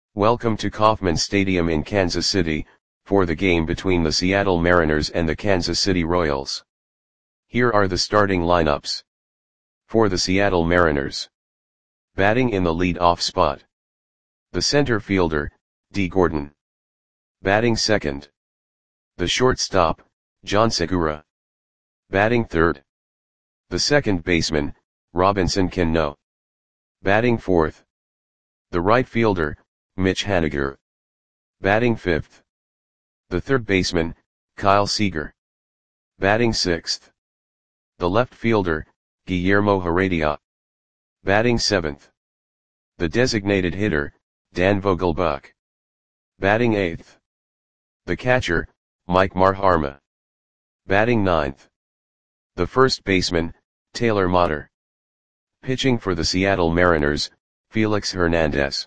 Welcome to Kauffman Stadium in Kansas City, for the game between the Seattle Mariners and the Kansas City Royals. Here are the starting lineups. For the Seattle Mariners. Batting in the lead-off spot. The center fielder, Dee Gordon. Batting second. The shortstop, Jean Segura. Batting third. The second baseman, Robinson Cano. Batting fourth. The right fielder, Mitch Haniger. Batting fifth. The third baseman, Kyle Seager. Batting sixth. The left fielder, Guillermo Heredia. Batting seventh. The designated hitter, Dan Vogelbach. Batting eighth. The catcher, Mike Marharma. Batting ninth. The first baseman, Taylor Motter. Pitching for the Seattle Mariners, Felix Hernandez.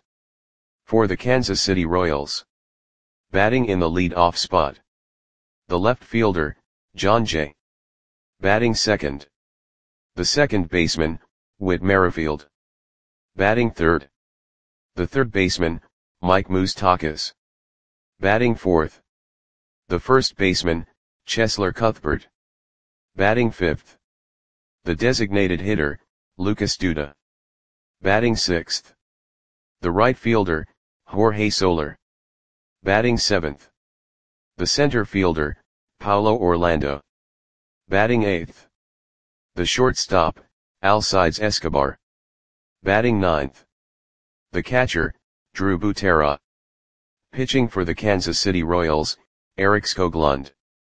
For the Kansas City Royals. Batting in the lead-off spot. The left fielder, Jon Jay. Batting second. The second baseman, Whit Merrifield. Batting third. The third baseman, Mike Moustakas. Batting fourth. The first baseman, Cheslor Cuthbert. Batting fifth. The designated hitter, Lucas Duda. Batting sixth. The right fielder, Jorge Soler. Batting seventh. The center fielder, Paulo Orlando. Batting eighth. The shortstop, Alcides Escobar. Batting ninth. The catcher, Drew Butera. Pitching for the Kansas City Royals, Erik Skoglund.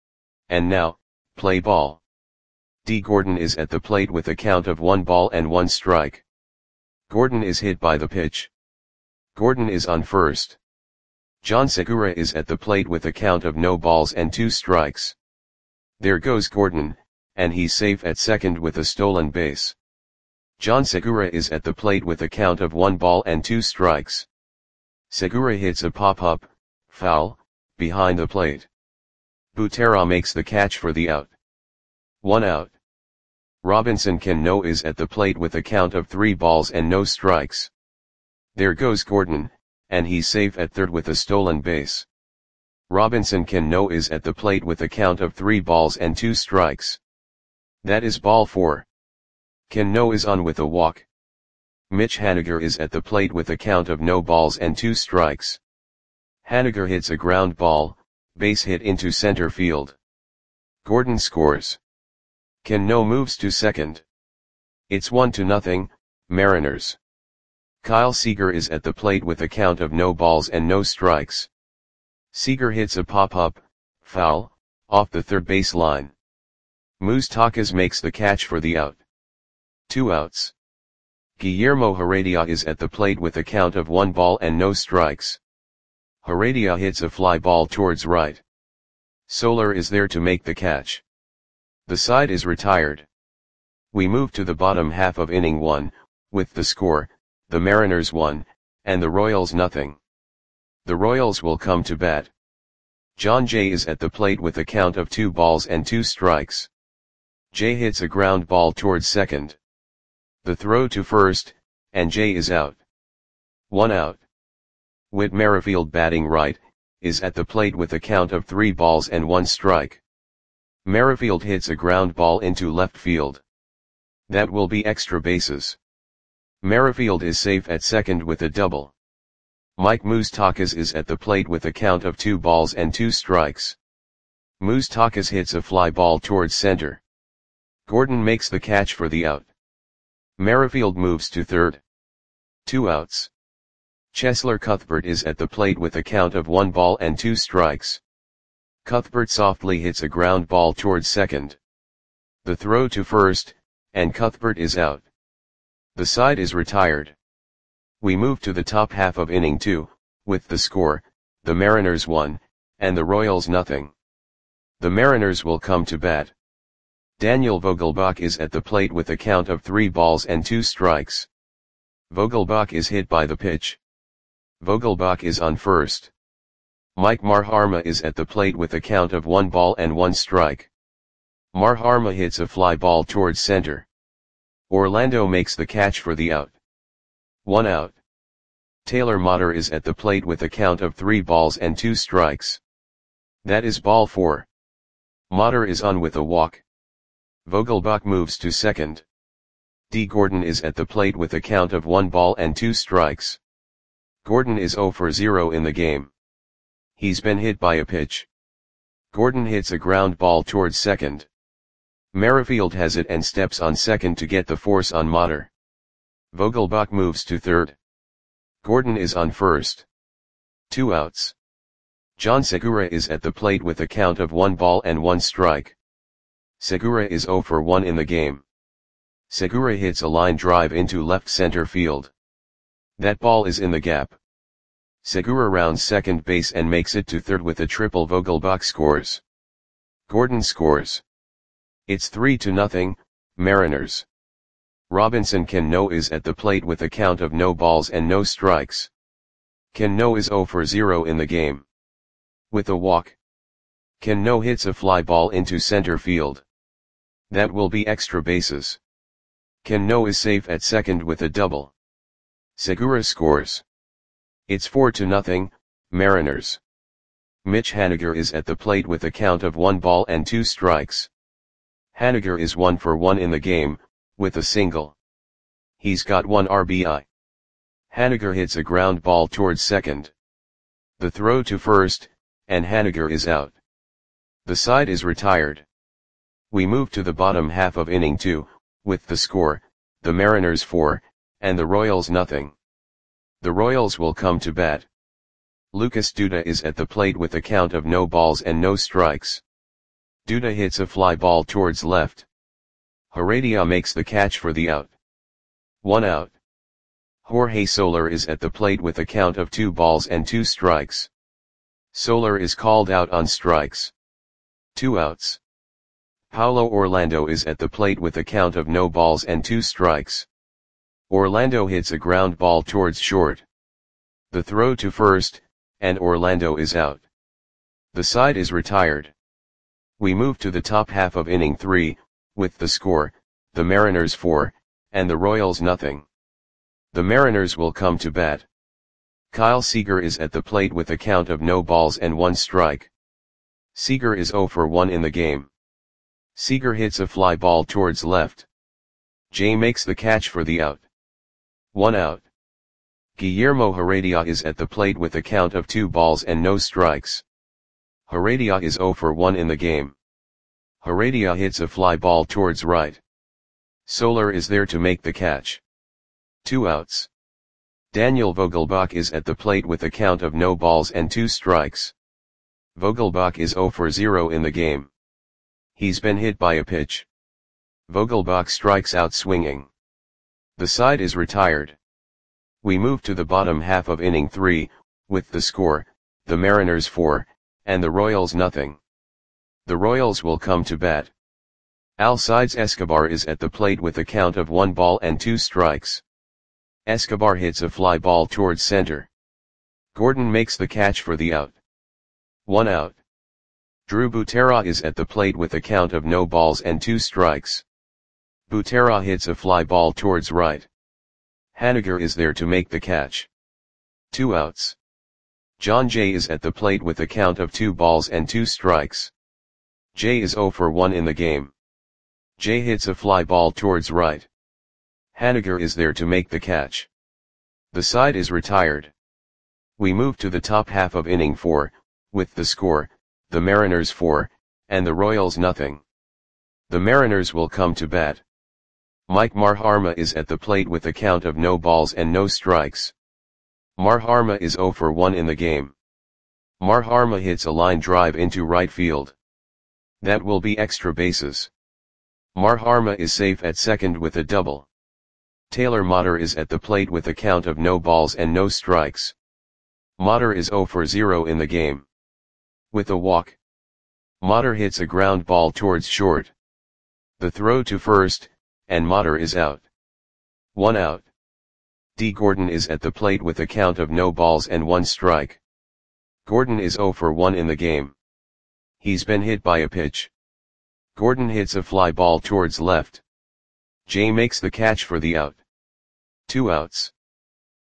And now, play ball. Dee Gordon is at the plate with a count of 1 ball and 1 strike. Gordon is hit by the pitch. Gordon is on first. Jean Segura is at the plate with a count of no balls and 2 strikes. There goes Gordon, and he's safe at second with a stolen base. Jean Segura is at the plate with a count of 1 ball and 2 strikes. Segura hits a pop-up, foul, behind the plate. Butera makes the catch for the out. 1 out. Robinson Cano is at the plate with a count of 3 balls and no strikes. There goes Gordon, and he's safe at third with a stolen base. Robinson Cano is at the plate with a count of 3 balls and 2 strikes. That is ball 4. Cano is on with a walk. Mitch Haniger is at the plate with a count of no balls and 2 strikes. Haniger hits a ground ball, base hit into center field. Gordon scores. Cano moves to second. It's 1-0, Mariners. Kyle Seager is at the plate with a count of no balls and no strikes. Seager hits a pop-up, foul, off the third base line. Moustakas makes the catch for the out. 2 outs. Guillermo Heredia is at the plate with a count of 1 ball and no strikes. Heredia hits a fly ball towards right. Soler is there to make the catch. The side is retired. We move to the bottom half of inning 1, with the score, the Mariners 1, and the Royals 0. The Royals will come to bat. Jon Jay is at the plate with a count of 2 balls and 2 strikes. Jay hits a ground ball towards second. The throw to first, and Jay is out. 1 out. Whit Merrifield batting right, is at the plate with a count of 3 balls and 1 strike. Merrifield hits a ground ball into left field. That will be extra bases. Merrifield is safe at second with a double. Mike Moustakas is at the plate with a count of 2 balls and 2 strikes. Moustakas hits a fly ball towards center. Gordon makes the catch for the out. Merrifield moves to third. 2 outs. Cheslor Cuthbert is at the plate with a count of 1 ball and 2 strikes. Cuthbert softly hits a ground ball towards second. The throw to first, and Cuthbert is out. The side is retired. We move to the top half of inning 2, with the score, the Mariners 1, and the Royals 0. The Mariners will come to bat. Daniel Vogelbach is at the plate with a count of 3 balls and 2 strikes. Vogelbach is hit by the pitch. Vogelbach is on first. Mike Marharma is at the plate with a count of 1 ball and 1 strike. Marharma hits a fly ball towards center. Orlando makes the catch for the out. 1 out. Taylor Motter is at the plate with a count of 3 balls and 2 strikes. That is ball 4. Motter is on with a walk. Vogelbach moves to second. D. Gordon is at the plate with a count of 1 ball and 2 strikes. Gordon is 0 for 0 in the game. He's been hit by a pitch. Gordon hits a ground ball towards second. Merrifield has it and steps on second to get the force on Motter. Vogelbach moves to third. Gordon is on first. 2 outs. John Segura is at the plate with a count of 1 ball and 1 strike. Segura is 0 for 1 in the game. Segura hits a line drive into left center field. That ball is in the gap. Segura rounds second base and makes it to third with a triple. Vogelbach scores. Gordon scores. It's 3-0, Mariners. Robinson Cano is at the plate with a count of no balls and no strikes. Cano is 0 for 0 in the game. With a walk. Cano hits a fly ball into center field. That will be extra bases. Cano is safe at second with a double. Segura scores. It's 4-0, Mariners. Mitch Haniger is at the plate with a count of 1 ball and 2 strikes. Haniger is 1 for 1 in the game, with a single. He's got 1 RBI. Haniger hits a ground ball towards second. The throw to first, and Haniger is out. The side is retired. We move to the bottom half of inning 2, with the score, the Mariners 4, and the Royals nothing. The Royals will come to bat. Lucas Duda is at the plate with a count of no balls and no strikes. Duda hits a fly ball towards left. Heredia makes the catch for the out. 1 out. Jorge Soler is at the plate with a count of 2 balls and 2 strikes. Soler is called out on strikes. 2 outs. Paulo Orlando is at the plate with a count of no balls and 2 strikes. Orlando hits a ground ball towards short. The throw to first, and Orlando is out. The side is retired. We move to the top half of inning 3, with the score, the Mariners 4, and the Royals nothing. The Mariners will come to bat. Kyle Seager is at the plate with a count of no balls and 1 strike. Seager is 0 for 1 in the game. Seager hits a fly ball towards left. Jay makes the catch for the out. 1 out. Guillermo Heredia is at the plate with a count of 2 balls and no strikes. Heredia is 0 for 1 in the game. Heredia hits a fly ball towards right. Soler is there to make the catch. 2 outs. Daniel Vogelbach is at the plate with a count of no balls and 2 strikes. Vogelbach is 0 for 0 in the game. He's been hit by a pitch. Vogelbach strikes out swinging. The side is retired. We move to the bottom half of inning 3, with the score, the Mariners 4, and the Royals nothing. The Royals will come to bat. Alcides Escobar is at the plate with a count of 1 ball and 2 strikes. Escobar hits a fly ball towards center. Gordon makes the catch for the out. 1 out. Drew Butera is at the plate with a count of no balls and 2 strikes. Butera hits a fly ball towards right. Haniger is there to make the catch. 2 outs. John Jay is at the plate with a count of 2 balls and 2 strikes. Jay is 0 for 1 in the game. Jay hits a fly ball towards right. Haniger is there to make the catch. The side is retired. We move to the top half of inning 4, with the score, the Mariners 4, and the Royals nothing. The Mariners will come to bat. Mike Marharma is at the plate with a count of no balls and no strikes. Marharma is 0 for 1 in the game. Marharma hits a line drive into right field. That will be extra bases. Marharma is safe at second with a double. Taylor Motter is at the plate with a count of no balls and no strikes. Motter is 0 for 0 in the game. With a walk. Motter hits a ground ball towards short. The throw to first, and Motter is out. 1 out. D. Gordon is at the plate with a count of no balls and 1 strike. Gordon is 0 for 1 in the game. He's been hit by a pitch. Gordon hits a fly ball towards left. Jay makes the catch for the out. 2 outs.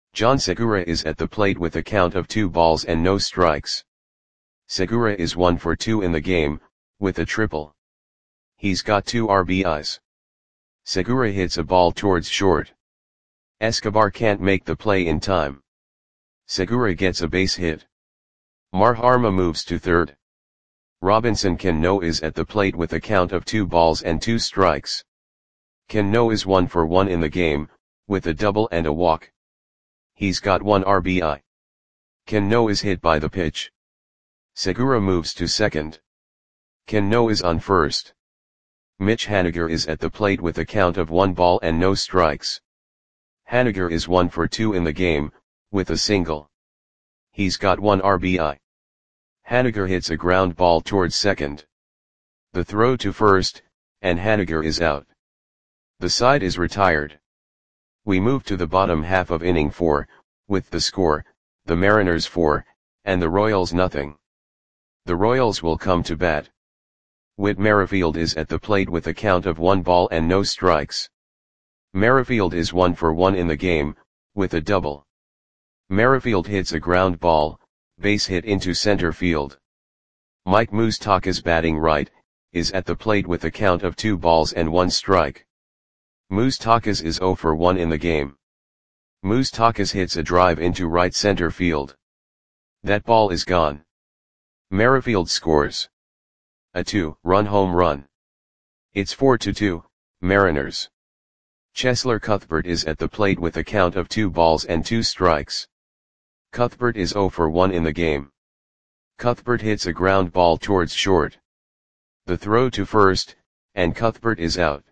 John Segura is at the plate with a count of 2 balls and no strikes. Segura is 1 for 2 in the game, with a triple. He's got 2 RBIs. Segura hits a ball towards short. Escobar can't make the play in time. Segura gets a base hit. Marharma moves to third. Robinson Cano is at the plate with a count of 2 balls and 2 strikes. Cano is 1 for 1 in the game, with a double and a walk. He's got 1 RBI. Cano is hit by the pitch. Segura moves to second. Cano is on first. Mitch Haniger is at the plate with a count of 1 ball and no strikes. Haniger is 1 for 2 in the game, with a single. He's got 1 RBI. Haniger hits a ground ball towards second. The throw to first, and Haniger is out. The side is retired. We move to the bottom half of inning 4, with the score, the Mariners 4, and the Royals nothing. The Royals will come to bat. Whit Merrifield is at the plate with a count of 1 ball and no strikes. Merrifield is 1 for 1 in the game, with a double. Merrifield hits a ground ball, base hit into center field. Mike Moustakas, batting right, is at the plate with a count of 2 balls and 1 strike. Moustakas is 0 for 1 in the game. Moustakas hits a drive into right center field. That ball is gone. Merrifield scores a 2-run home run. It's 4-2, Mariners. Cheslor Cuthbert is at the plate with a count of 2 balls and 2 strikes. Cuthbert is 0 for 1 in the game. Cuthbert hits a ground ball towards short. The throw to first, and Cuthbert is out.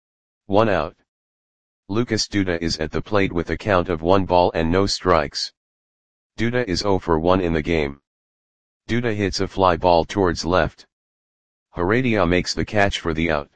1 out. Lucas Duda is at the plate with a count of 1 ball and no strikes. Duda is 0 for 1 in the game. Duda hits a fly ball towards left. Heredia makes the catch for the out.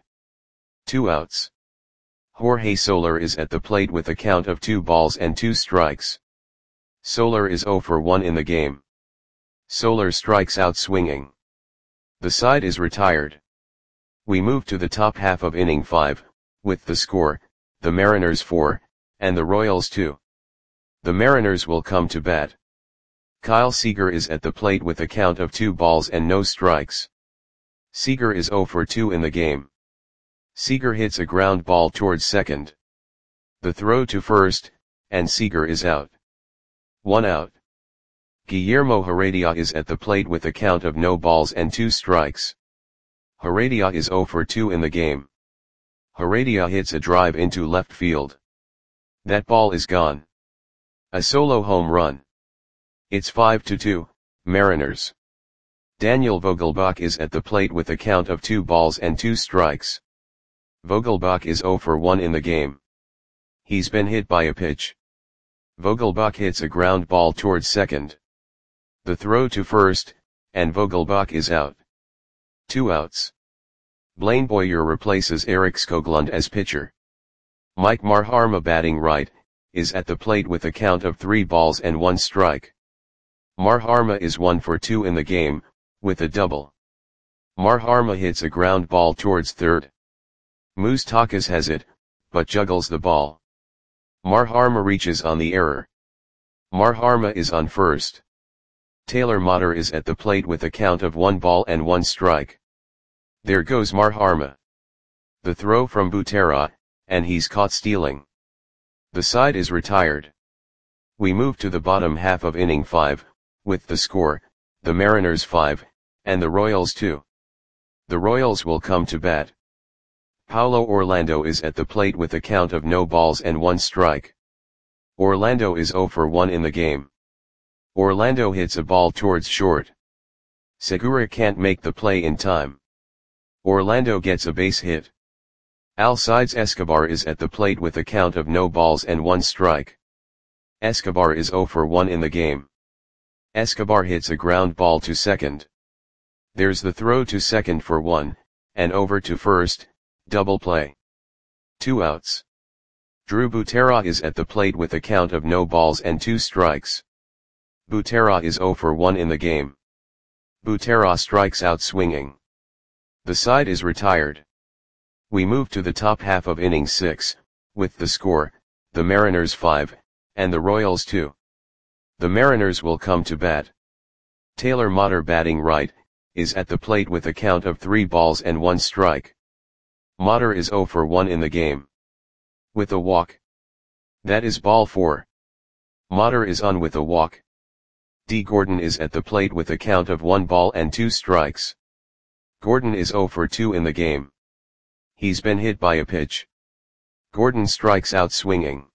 2 outs. Jorge Soler is at the plate with a count of 2 balls and 2 strikes. Soler is 0 for 1 in the game. Soler strikes out swinging. The side is retired. We move to the top half of inning 5, with the score, the Mariners 4, and the Royals 2. The Mariners will come to bat. Kyle Seager is at the plate with a count of 2 balls and no strikes. Seager is 0 for 2 in the game. Seager hits a ground ball towards second. The throw to first, and Seager is out. 1 out. Guillermo Heredia is at the plate with a count of no balls and 2 strikes. Heredia is 0 for 2 in the game. Heredia hits a drive into left field. That ball is gone. A solo home run. It's 5-2, Mariners. Daniel Vogelbach is at the plate with a count of 2 balls and 2 strikes. Vogelbach is 0 for 1 in the game. He's been hit by a pitch. Vogelbach hits a ground ball towards second. The throw to first, and Vogelbach is out. 2 outs. Blaine Boyer replaces Eric Skoglund as pitcher. Mike Marharma, batting right, is at the plate with a count of 3 balls and 1 strike. Marharma is 1 for 2 in the game, with a double. Marharma hits a ground ball towards third. Moustakas has it, but juggles the ball. Marharma reaches on the error. Marharma is on first. Taylor Motter is at the plate with a count of 1 ball and 1 strike. There goes Marharma. The throw from Butera, and he's caught stealing. The side is retired. We move to the bottom half of inning 5, with the score, the Mariners 5, and the Royals 2. The Royals will come to bat. Paulo Orlando is at the plate with a count of no balls and 1 strike. Orlando is 0 for 1 in the game. Orlando hits a ball towards short. Segura can't make the play in time. Orlando gets a base hit. Alcides Escobar is at the plate with a count of no balls and 1 strike. Escobar is 0 for 1 in the game. Escobar hits a ground ball to second. There's the throw to second for 1, and over to first, double play. 2 outs. Drew Butera is at the plate with a count of no balls and 2 strikes. Butera is 0 for 1 in the game. Butera strikes out swinging. The side is retired. We move to the top half of inning 6, with the score, the Mariners 5, and the Royals 2. The Mariners will come to bat. Taylor Motter, batting right, is at the plate with a count of 3 balls and 1 strike. Motter is 0 for 1 in the game, with a walk. That is ball 4. Motter is on with a walk. D. Gordon is at the plate with a count of 1 ball and 2 strikes. Gordon is 0 for 2 in the game. He's been hit by a pitch. Gordon strikes out swinging.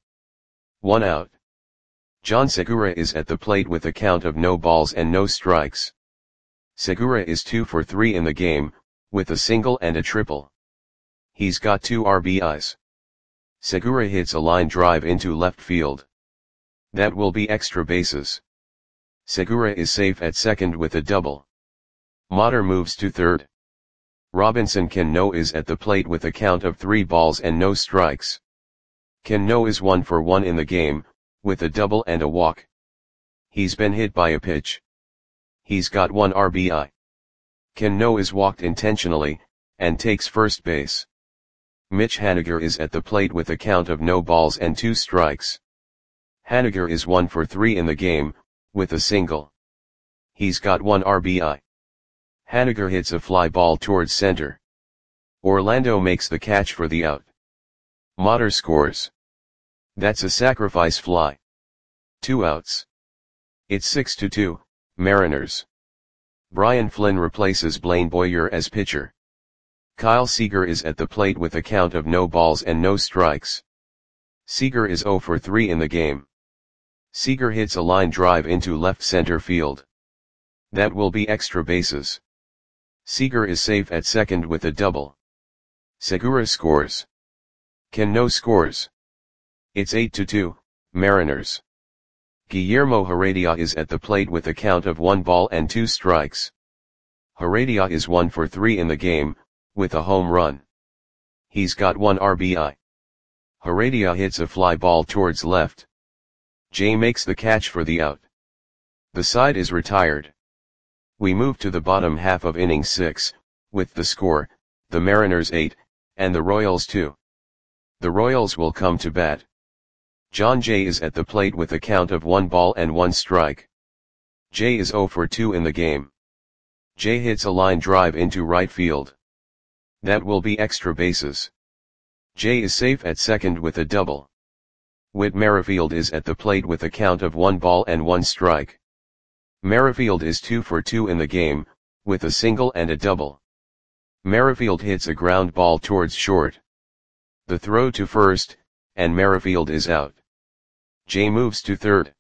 1 out. John Segura is at the plate with a count of no balls and no strikes. Segura is 2 for 3 in the game, with a single and a triple. He's got 2 RBIs. Segura hits a line drive into left field. That will be extra bases. Segura is safe at second with a double. Motter moves to third. Robinson Cano is at the plate with a count of 3 balls and no strikes. Cano is 1 for 1 in the game, with a double and a walk. He's been hit by a pitch. He's got 1 RBI. Cano is walked intentionally, and takes first base. Mitch Haniger is at the plate with a count of no balls and 2 strikes. Haniger is 1 for 3 in the game, with a single. He's got 1 RBI. Haniger hits a fly ball towards center. Orlando makes the catch for the out. Motter scores. That's a sacrifice fly. 2 outs. It's 6-2, Mariners. Brian Flynn replaces Blaine Boyer as pitcher. Kyle Seager is at the plate with a count of no balls and no strikes. Seager is 0 for 3 in the game. Seager hits a line drive into left center field. That will be extra bases. Seager is safe at second with a double. Segura scores. Cano scores. It's 8-2, Mariners. Guillermo Heredia is at the plate with a count of 1 ball and 2 strikes. Heredia is 1 for 3 in the game, with a home run. He's got 1 RBI. Heredia hits a fly ball towards left. Jay makes the catch for the out. The side is retired. We move to the bottom half of inning 6, with the score, the Mariners 8, and the Royals 2. The Royals will come to bat. John Jay is at the plate with a count of 1 ball and 1 strike. Jay is 0 for 2 in the game. Jay hits a line drive into right field. That will be extra bases. Jay is safe at second with a double. Whit Merrifield is at the plate with a count of 1 ball and 1 strike. Merrifield is 2 for 2 in the game, with a single and a double. Merrifield hits a ground ball towards short. The throw to first, and Merrifield is out. Jay moves to third.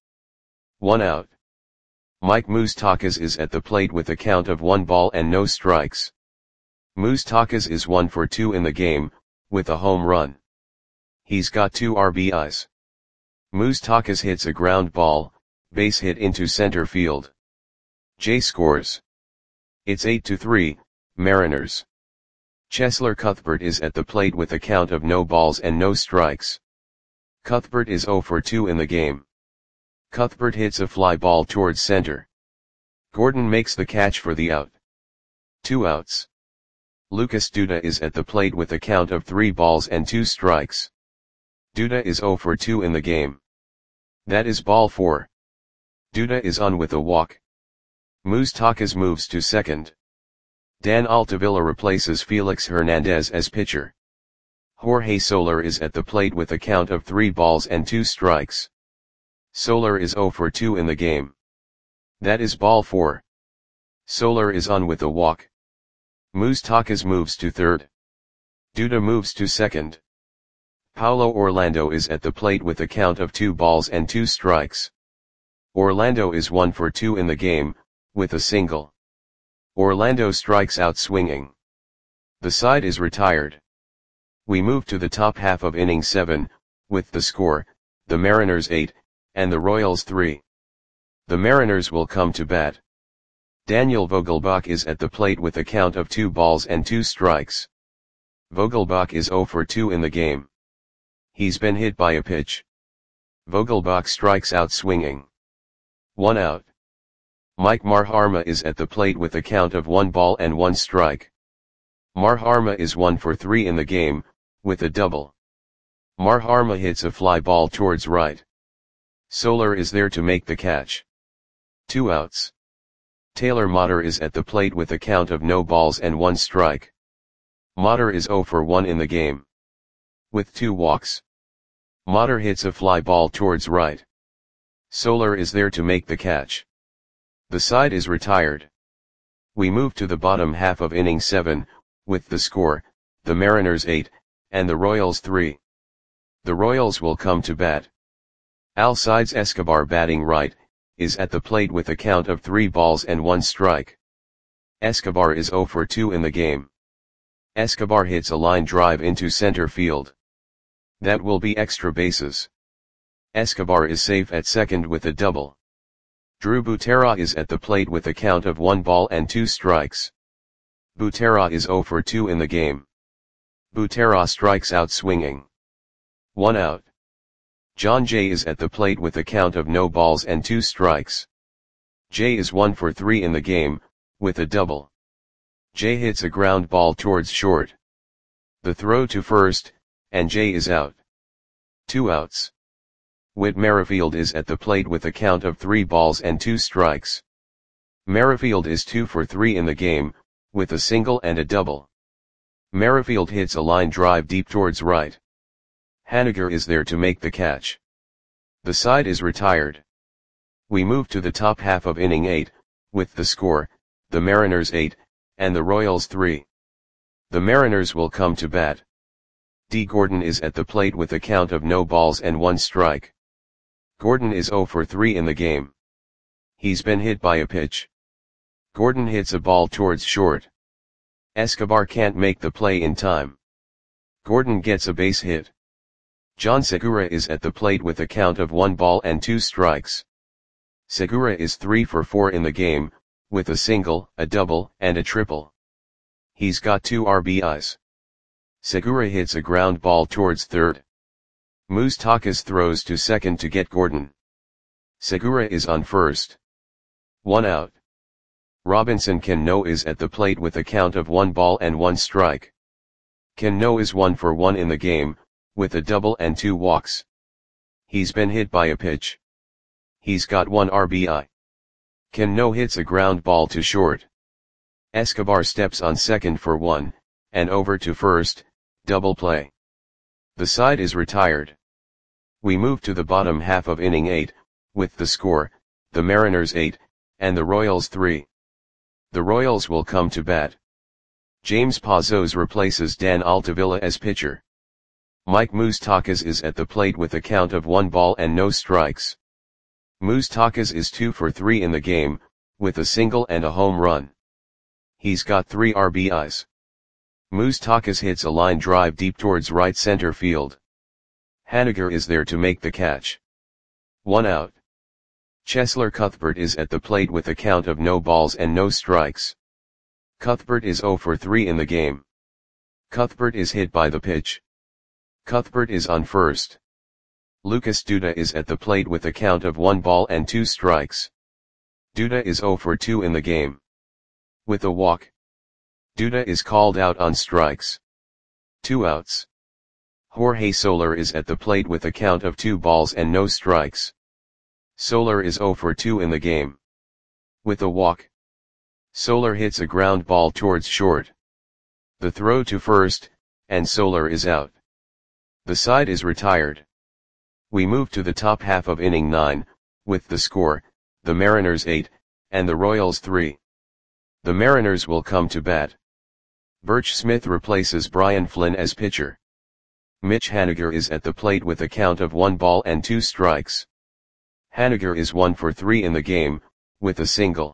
1 out. Mike Moustakas is at the plate with a count of 1 ball and no strikes. Moustakas is 1 for 2 in the game, with a home run. He's got 2 RBIs. Moustakas hits a ground ball, base hit into center field. Jay scores. It's 8-3, Mariners. Cheslor Cuthbert is at the plate with a count of no balls and no strikes. Cuthbert is 0 for 2 in the game. Cuthbert hits a fly ball towards center. Gordon makes the catch for the out. 2 outs. Lucas Duda is at the plate with a count of 3 balls and 2 strikes. Duda is 0 for 2 in the game. That is ball 4. Duda is on with a walk. Moustakas moves to second. Dan Altavilla replaces Felix Hernandez as pitcher. Jorge Soler is at the plate with a count of 3 balls and 2 strikes. Soler is 0 for 2 in the game. That is ball 4. Soler is on with a walk. Moustakas moves to third. Duda moves to second. Paulo Orlando is at the plate with a count of 2 balls and 2 strikes. Orlando is 1 for 2 in the game, with a single. Orlando strikes out swinging. The side is retired. We move to the top half of inning 7, with the score, the Mariners 8, and the Royals 3. The Mariners will come to bat. Daniel Vogelbach is at the plate with a count of 2 balls and 2 strikes. Vogelbach is 0 for 2 in the game. He's been hit by a pitch. Vogelbach strikes out swinging. 1 out. Mike Marharma is at the plate with a count of 1 ball and 1 strike. Marharma is 1 for 3 in the game, with a double. Marharma hits a fly ball towards right. Soler is there to make the catch. 2 outs. Taylor Motter is at the plate with a count of no balls and 1 strike. Motter is 0 for 1 in the game. With 2 walks. Motter hits a fly ball towards right. Soler is there to make the catch. The side is retired. We move to the bottom half of inning 7, with the score, the Mariners 8, and the Royals 3. The Royals will come to bat. Alcides Escobar, batting right, is at the plate with a count of 3 balls and 1 strike. Escobar is 0 for 2 in the game. Escobar hits a line drive into center field. That will be extra bases. Escobar is safe at second with a double. Drew Butera is at the plate with a count of 1 ball and 2 strikes. Butera is 0 for 2 in the game. Butera strikes out swinging. 1 out. John Jay is at the plate with a count of no balls and 2 strikes. Jay is 1 for 3 in the game, with a double. Jay hits a ground ball towards short. The throw to first, and Jay is out. 2 outs. Whit Merrifield is at the plate with a count of 3 balls and 2 strikes. Merrifield is 2 for 3 in the game, with a single and a double. Merrifield hits a line drive deep towards right. Haniger is there to make the catch. The side is retired. We move to the top half of inning 8, with the score, the Mariners 8, and the Royals 3. The Mariners will come to bat. D. Gordon is at the plate with a count of no balls and 1 strike. Gordon is 0 for 3 in the game. He's been hit by a pitch. Gordon hits a ball towards short. Escobar can't make the play in time. Gordon gets a base hit. John Segura is at the plate with a count of 1 ball and 2 strikes. Segura is 3 for 4 in the game, with a single, a double, and a triple. He's got 2 RBIs. Segura hits a ground ball towards third. Moustakas throws to second to get Gordon. Segura is on first. 1 out. Robinson Cano is at the plate with a count of 1 ball and 1 strike. Cano is 1 for 1 in the game, with a double and 2 walks. He's been hit by a pitch. He's got 1 RBI. Cano hits a ground ball to short. Escobar steps on second for 1, and over to first, double play. The side is retired. We move to the bottom half of inning 8, with the score, the Mariners 8, and the Royals 3. The Royals will come to bat. James Pazos replaces Dan Altavilla as pitcher. Mike Moustakas is at the plate with a count of 1 ball and no strikes. Moustakas is 2 for 3 in the game, with a single and a home run. He's got 3 RBIs. Moustakas hits a line drive deep towards right center field. Haniger is there to make the catch. 1 out. Cheslor Cuthbert is at the plate with a count of no balls and no strikes. Cuthbert is 0 for 3 in the game. Cuthbert is hit by the pitch. Cuthbert is on first. Lucas Duda is at the plate with a count of 1 ball and 2 strikes. Duda is 0 for 2 in the game. With a walk. Duda is called out on strikes. 2 outs. Jorge Soler is at the plate with a count of 2 balls and no strikes. Soler is 0 for 2 in the game. With a walk. Soler hits a ground ball towards short. The throw to first, and Soler is out. The side is retired. We move to the top half of inning 9, with the score, the Mariners 8, and the Royals 3. The Mariners will come to bat. Birch Smith replaces Brian Flynn as pitcher. Mitch Haniger is at the plate with a count of 1 ball and 2 strikes. Haniger is 1 for 3 in the game, with a single.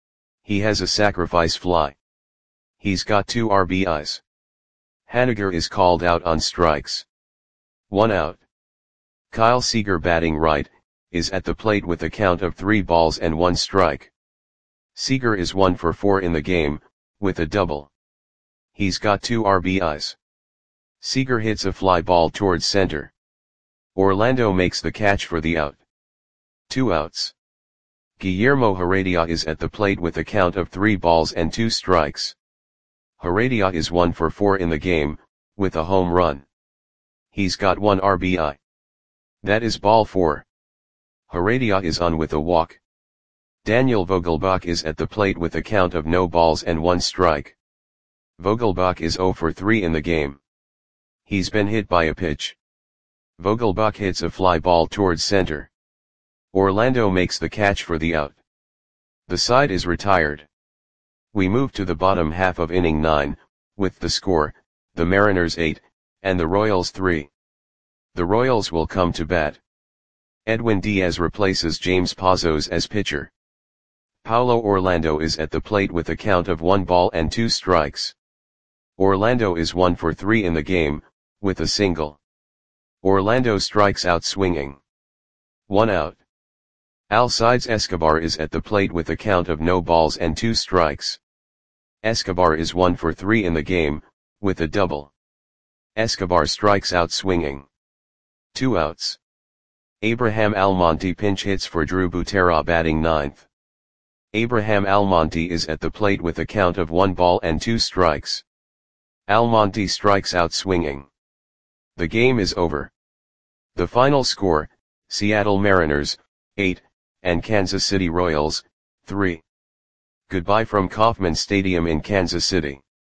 He has a sacrifice fly. He's got 2 RBIs. Haniger is called out on strikes. 1 out. Kyle Seager, batting right, is at the plate with a count of 3 balls and 1 strike. Seager is 1 for 4 in the game, with a double. He's got 2 RBIs. Seager hits a fly ball towards center. Orlando makes the catch for the out. 2 outs. Guillermo Heredia is at the plate with a count of 3 balls and 2 strikes. Heredia is 1 for 4 in the game, with a home run. He's got 1 RBI. That is ball 4. Heredia is on with a walk. Daniel Vogelbach is at the plate with a count of no balls and 1 strike. Vogelbach is 0 for 3 in the game. He's been hit by a pitch. Vogelbach hits a fly ball towards center. Orlando makes the catch for the out. The side is retired. We move to the bottom half of inning 9, with the score, the Mariners 8, and the Royals 3. The Royals will come to bat. Edwin Diaz replaces James Pazos as pitcher. Paulo Orlando is at the plate with a count of 1 ball and 2 strikes. Orlando is 1 for 3 in the game, with a single. Orlando strikes out swinging. 1 out. Alcides Escobar is at the plate with a count of no balls and 2 strikes. Escobar is 1 for 3 in the game, with a double. Escobar strikes out swinging. 2 outs. Abraham Almonte pinch hits for Drew Butera batting 9th. Abraham Almonte is at the plate with a count of 1 ball and 2 strikes. Almonte strikes out swinging. The game is over. The final score, Seattle Mariners, 8, and Kansas City Royals, 3. Goodbye from Kauffman Stadium in Kansas City.